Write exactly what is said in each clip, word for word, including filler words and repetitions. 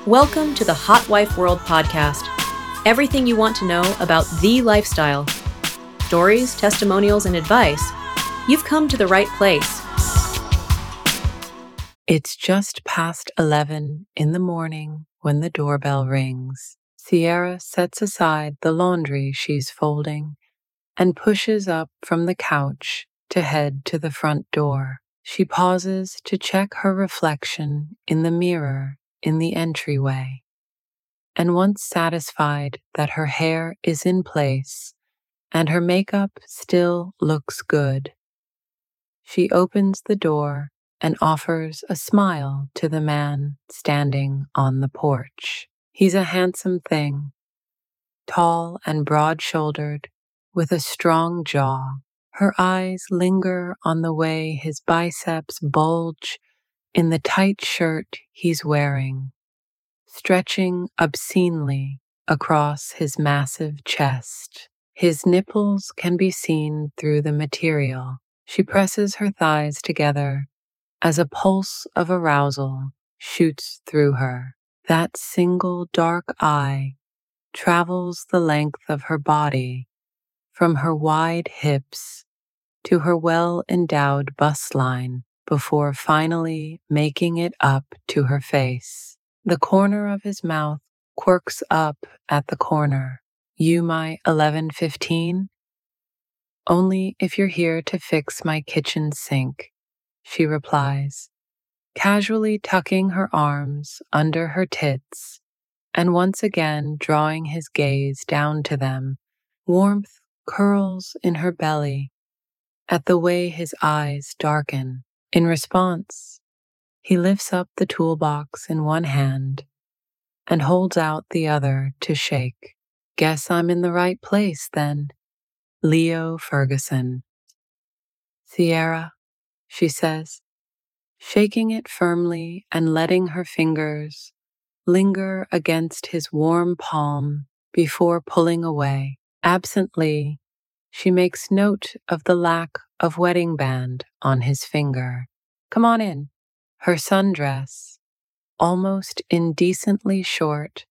Welcome to the Hot Wife World podcast. Everything you want to know about the lifestyle. Stories, testimonials, and advice. You've come to the right place. It's just past eleven in the morning when the doorbell rings. Sierra sets aside the laundry she's folding and pushes up from the couch to head to the front door. She pauses to check her reflection in the mirror in the entryway. And once satisfied that her hair is in place and her makeup still looks good, she opens the door and offers a smile to the man standing on the porch. He's a handsome thing, tall and broad-shouldered, with a strong jaw. Her eyes linger on the way his biceps bulge in the tight shirt he's wearing, stretching obscenely across his massive chest. His nipples can be seen through the material. She presses her thighs together as a pulse of arousal shoots through her. That single dark eye travels the length of her body, from her wide hips to her well-endowed bust line, before finally making it up to her face. The corner of his mouth quirks up at the corner. You my eleven fifteen? Only if you're here to fix my kitchen sink, she replies, casually tucking her arms under her tits and once again drawing his gaze down to them. Warmth curls in her belly at the way his eyes darken. In response, he lifts up the toolbox in one hand and holds out the other to shake. Guess I'm in the right place then. Leo Ferguson. Sierra, she says, shaking it firmly and letting her fingers linger against his warm palm before pulling away. Absently, she makes note of the lack of wedding band on his finger. Come on in. Her sundress, almost indecently short,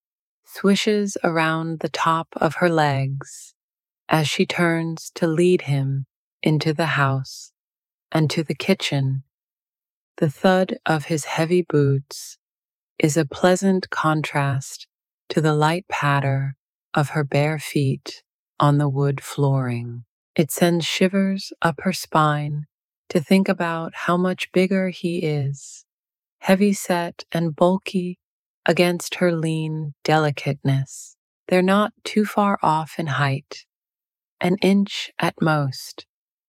swishes around the top of her legs as she turns to lead him into the house and to the kitchen. The thud of his heavy boots is a pleasant contrast to the light patter of her bare feet on the wood flooring. It sends shivers up her spine to think about how much bigger he is, heavy-set and bulky against her lean delicateness. They're not too far off in height, an inch at most.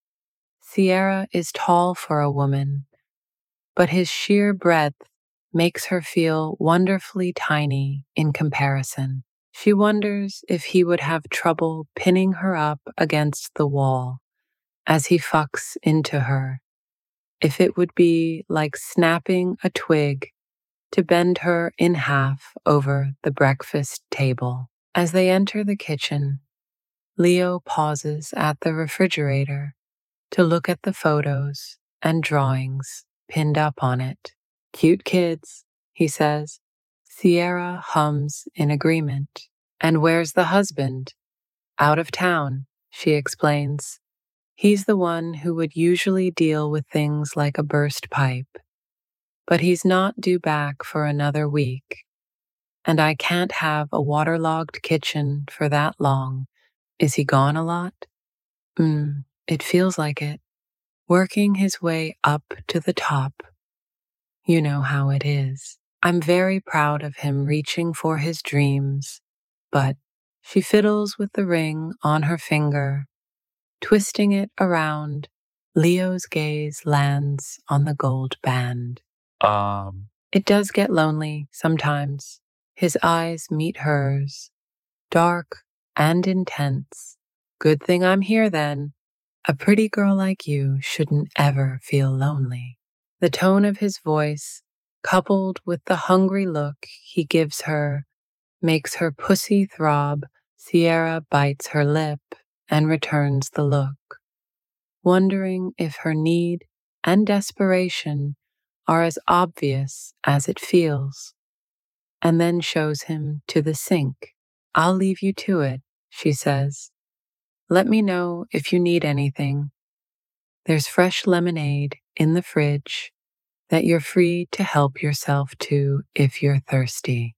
Sierra is tall for a woman, but his sheer breadth makes her feel wonderfully tiny in comparison. She wonders if he would have trouble pinning her up against the wall as he fucks into her, if it would be like snapping a twig to bend her in half over the breakfast table. As they enter the kitchen, Leo pauses at the refrigerator to look at the photos and drawings pinned up on it. Cute kids, he says. Sierra hums in agreement. And where's the husband? Out of town, she explains. He's the one who would usually deal with things like a burst pipe. But he's not due back for another week. And I can't have a waterlogged kitchen for that long. Is he gone a lot? Hmm, it feels like it. Working his way up to the top. You know how it is. I'm very proud of him reaching for his dreams, but she fiddles with the ring on her finger, twisting it around. Leo's gaze lands on the gold band. Um. It does get lonely sometimes. His eyes meet hers, dark and intense. Good thing I'm here then. A pretty girl like you shouldn't ever feel lonely. The tone of his voice, coupled with the hungry look he gives her, makes her pussy throb. Sierra bites her lip and returns the look, wondering if her need and desperation are as obvious as it feels. and then shows him to the sink. "I'll leave you to it," she says. "Let me know if you need anything. There's fresh lemonade in the fridge that you're free to help yourself to if you're thirsty."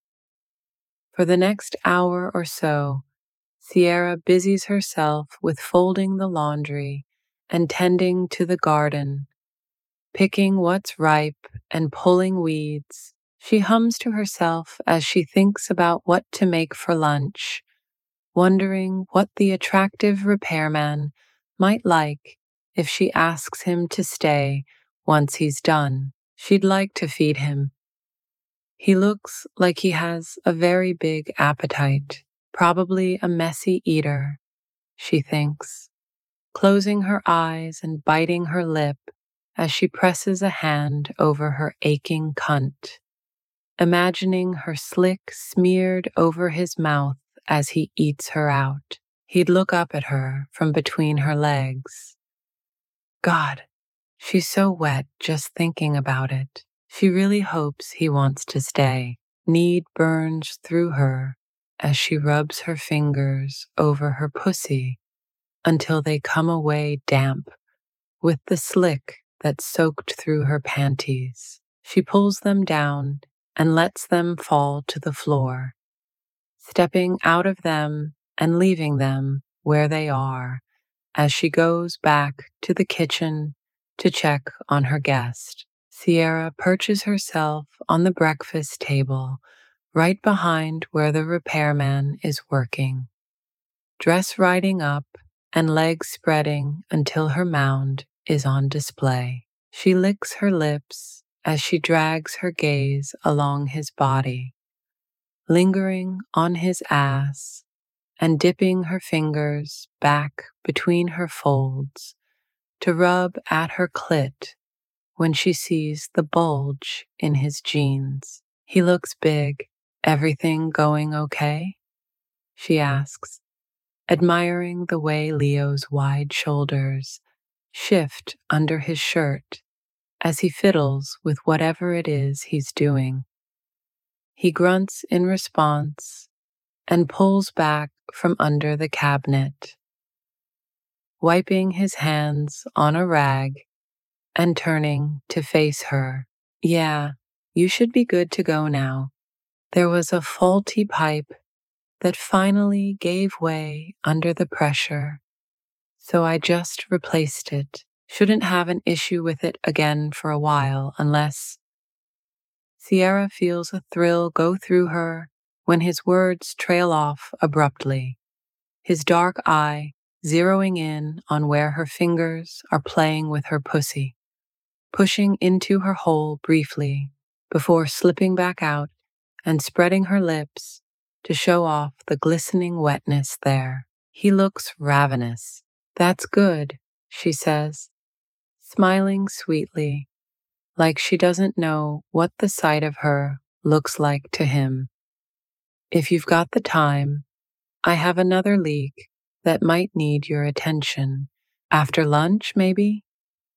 For the next hour or so, Sierra busies herself with folding the laundry and tending to the garden, picking what's ripe and pulling weeds. She hums to herself as she thinks about what to make for lunch, wondering what the attractive repairman might like if she asks him to stay once he's done. She'd like to feed him. He looks like he has a very big appetite, probably a messy eater, she thinks, closing her eyes and biting her lip as she presses a hand over her aching cunt, imagining her slick smeared over his mouth as he eats her out. He'd look up at her from between her legs. God, she's so wet just thinking about it. She really hopes he wants to stay. Need burns through her as she rubs her fingers over her pussy until they come away damp with the slick that soaked through her panties. She pulls them down and lets them fall to the floor, stepping out of them and leaving them where they are as she goes back to the kitchen to check on her guest. Sierra perches herself on the breakfast table right behind where the repairman is working, dress riding up and legs spreading until her mound is on display. She licks her lips as she drags her gaze along his body, lingering on his ass and dipping her fingers back between her folds to rub at her clit when she sees the bulge in his jeans. He looks big. "Everything going okay?" she asks, admiring the way Leo's wide shoulders shift under his shirt as he fiddles with whatever it is he's doing. He grunts in response and pulls back from under the cabinet, wiping his hands on a rag and turning to face her. "Yeah, you should be good to go now. There was a faulty pipe that finally gave way under the pressure, so I just replaced it. Shouldn't have an issue with it again for a while unless..." Sierra feels a thrill go through her when his words trail off abruptly, his dark eye zeroing in on where her fingers are playing with her pussy, pushing into her hole briefly before slipping back out and spreading her lips to show off the glistening wetness there. He looks ravenous. "That's good," she says, smiling sweetly, like she doesn't know what the sight of her looks like to him. "If you've got the time, I have another leak that might need your attention. After lunch, maybe?"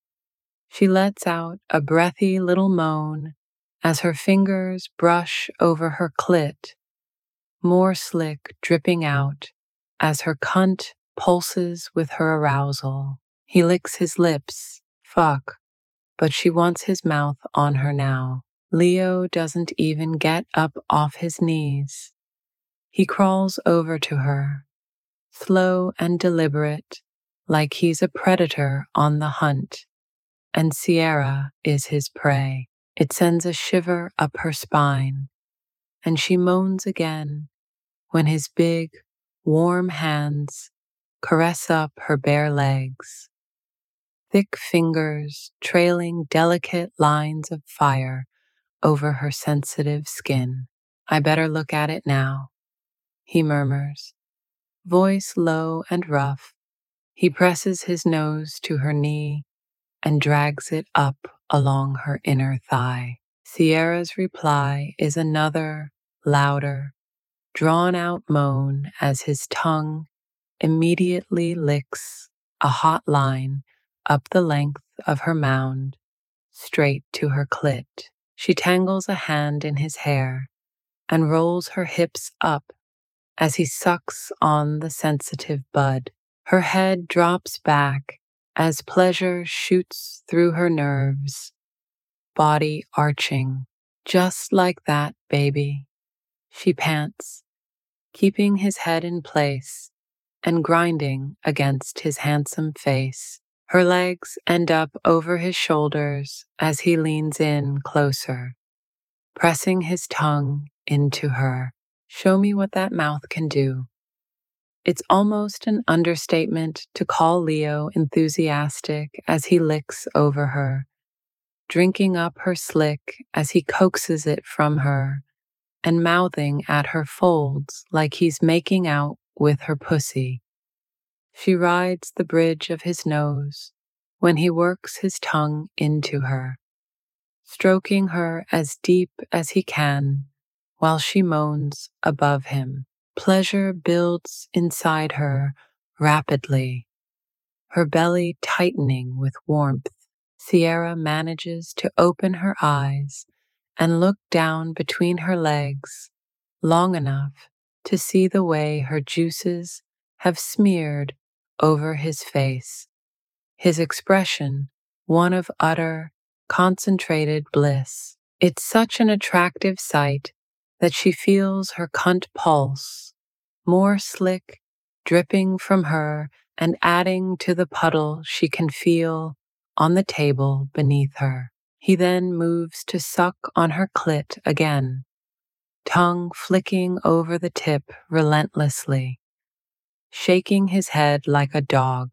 She lets out a breathy little moan as her fingers brush over her clit, more slick dripping out as her cunt pulses with her arousal. He licks his lips. Fuck, but she wants his mouth on her now. Leo doesn't even get up off his knees. He crawls over to her, slow and deliberate, like he's a predator on the hunt, and Sierra is his prey. It sends a shiver up her spine, and she moans again when his big, warm hands caress up her bare legs, thick fingers trailing delicate lines of fire over her sensitive skin. "I better look at it now," he murmurs, voice low and rough. He presses his nose to her knee and drags it up along her inner thigh. Sierra's reply is another, louder, drawn-out moan as his tongue immediately licks a hot line up the length of her mound, straight to her clit. She tangles a hand in his hair and rolls her hips up as he sucks on the sensitive bud. Her head drops back as pleasure shoots through her nerves, body arching. Just like that, baby, she pants, keeping his head in place and grinding against his handsome face. Her legs end up over his shoulders as he leans in closer, pressing his tongue into her. Show me what that mouth can do. It's almost an understatement to call Leo enthusiastic as he licks over her, drinking up her slick as he coaxes it from her and mouthing at her folds like he's making out with her pussy. She rides the bridge of his nose when he works his tongue into her, stroking her as deep as he can while she moans above him. Pleasure builds inside her rapidly, her belly tightening with warmth. Sierra manages to open her eyes and look down between her legs long enough to see the way her juices have smeared over his face, his expression one of utter, concentrated bliss. It's such an attractive sight that she feels her cunt pulse, more slick, dripping from her and adding to the puddle she can feel on the table beneath her. He then moves to suck on her clit again, tongue flicking over the tip relentlessly, shaking his head like a dog,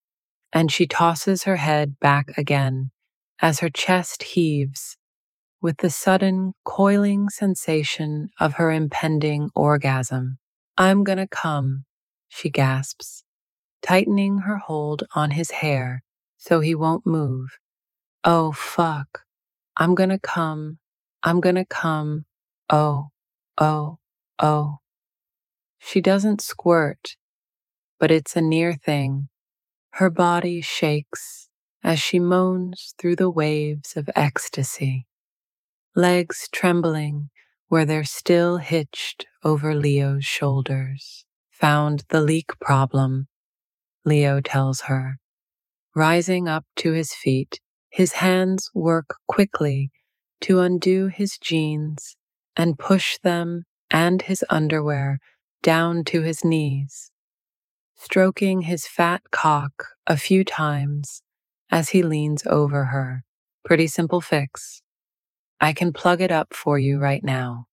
and she tosses her head back again as her chest heaves with the sudden coiling sensation of her impending orgasm. I'm gonna come, she gasps, tightening her hold on his hair so he won't move. Oh, fuck. I'm gonna come. I'm gonna come. Oh, oh, oh. She doesn't squirt, but it's a near thing. Her body shakes as she moans through the waves of ecstasy, legs trembling where they're still hitched over Leo's shoulders. Found the leak problem, Leo tells her. Rising up to his feet, his hands work quickly to undo his jeans and push them and his underwear down to his knees, stroking his fat cock a few times as he leans over her. Pretty simple fix. I can plug it up for you right now.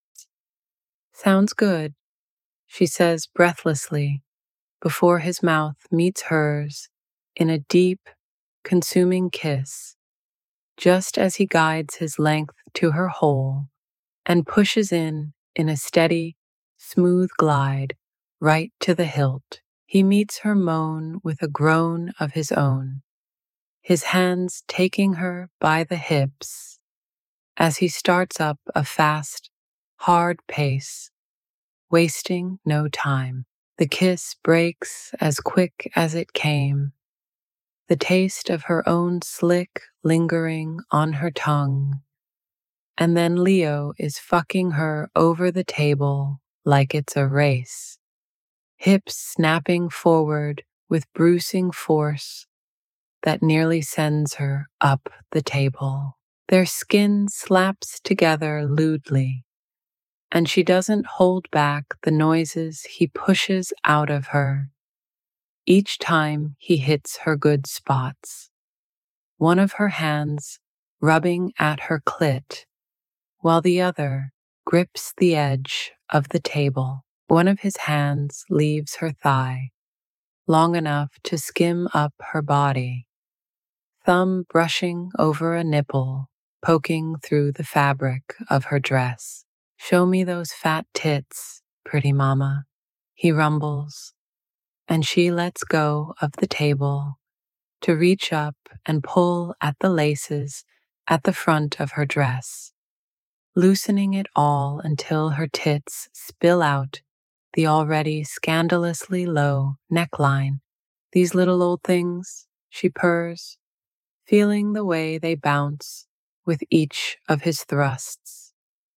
Sounds good, she says breathlessly before his mouth meets hers in a deep, consuming kiss, just as he guides his length to her hole and pushes in in a steady, smooth glide right to the hilt. He meets her moan with a groan of his own, his hands taking her by the hips as he starts up a fast, hard pace, wasting no time. The kiss breaks as quick as it came, the taste of her own slick lingering on her tongue, and then Leo is fucking her over the table like it's a race, hips snapping forward with bruising force that nearly sends her up the table. Their skin slaps together lewdly, and she doesn't hold back the noises he pushes out of her each time he hits her good spots, one of her hands rubbing at her clit, while the other grips the edge of the table. One of his hands leaves her thigh, long enough to skim up her body, thumb brushing over a nipple, poking through the fabric of her dress. Show me those fat tits, pretty mama, he rumbles, and she lets go of the table to reach up and pull at the laces at the front of her dress, loosening it all until her tits spill out the already scandalously low neckline. These little old things, she purrs, feeling the way they bounce with each of his thrusts.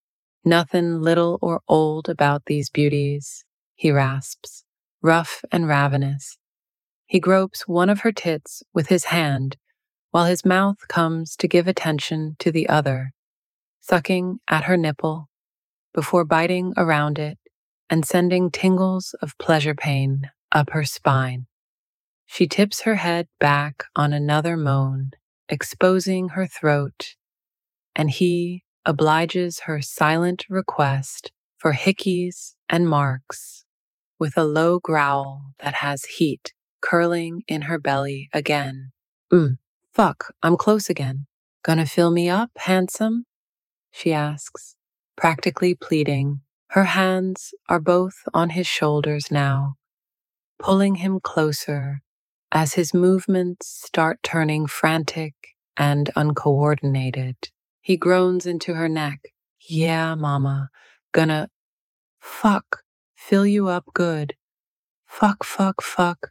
Nothing little or old about these beauties, he rasps, rough and ravenous. He gropes one of her tits with his hand while his mouth comes to give attention to the other, sucking at her nipple before biting around it and sending tingles of pleasure pain up her spine. She tips her head back on another moan, exposing her throat, and he obliges her silent request for hickeys and marks with a low growl that has heat curling in her belly again. Mm, fuck, I'm close again. Gonna fill me up, handsome? She asks, practically pleading. Her hands are both on his shoulders now, pulling him closer as his movements start turning frantic and uncoordinated. He groans into her neck. Yeah, mama, gonna fuck, fill you up good. Fuck, fuck, fuck.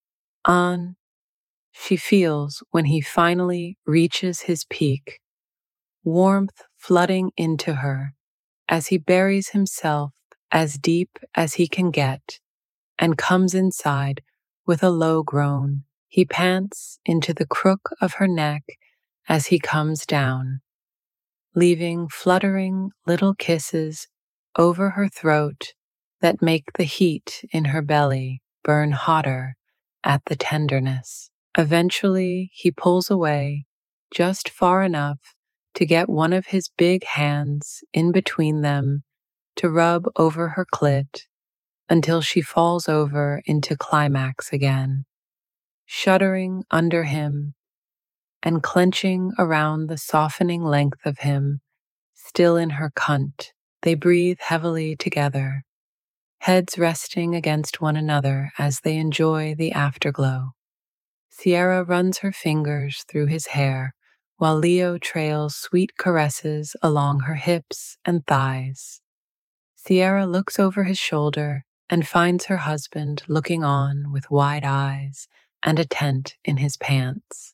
On. She feels when he finally reaches his peak, warmth flooding into her as he buries himself as deep as he can get and comes inside with a low groan. He pants into the crook of her neck as he comes down, leaving fluttering little kisses over her throat that make the heat in her belly burn hotter at the tenderness. Eventually, he pulls away just far enough to get one of his big hands in between them to rub over her clit until she falls over into climax again, shuddering under him and clenching around the softening length of him, still in her cunt. They breathe heavily together, heads resting against one another as they enjoy the afterglow. Sierra runs her fingers through his hair while Leo trails sweet caresses along her hips and thighs. Sierra looks over his shoulder and finds her husband looking on with wide eyes and a tent in his pants.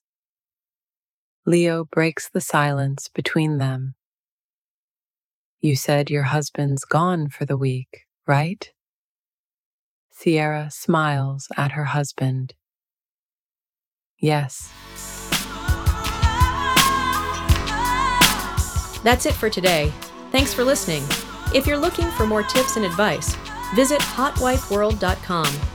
Leo breaks the silence between them. You said your husband's gone for the week, right? Sierra smiles at her husband. Yes. That's it for today. Thanks for listening. If you're looking for more tips and advice, visit hot wife world dot com